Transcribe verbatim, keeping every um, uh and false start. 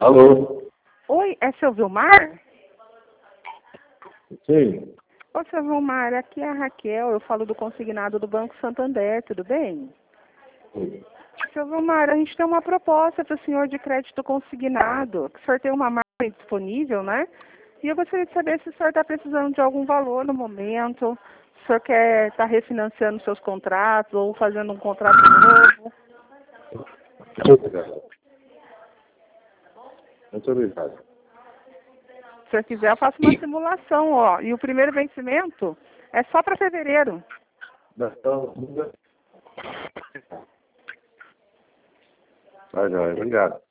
Alô? Oi, é seu Vilmar? Sim. Ô, seu Vilmar, aqui é a Raquel, eu falo do consignado do Banco Santander, tudo bem? Sim. Seu Vilmar, a gente tem uma proposta para o senhor de crédito consignado, que o senhor tem uma margem disponível, né? E eu gostaria de saber se o senhor está precisando de algum valor no momento, se o senhor quer estar refinanciando seus contratos ou fazendo um contrato novo. Muito obrigado. Muito obrigado. Se o senhor quiser, eu faço uma simulação, ó. E o primeiro vencimento é só para fevereiro. Então, vai, vai, obrigado.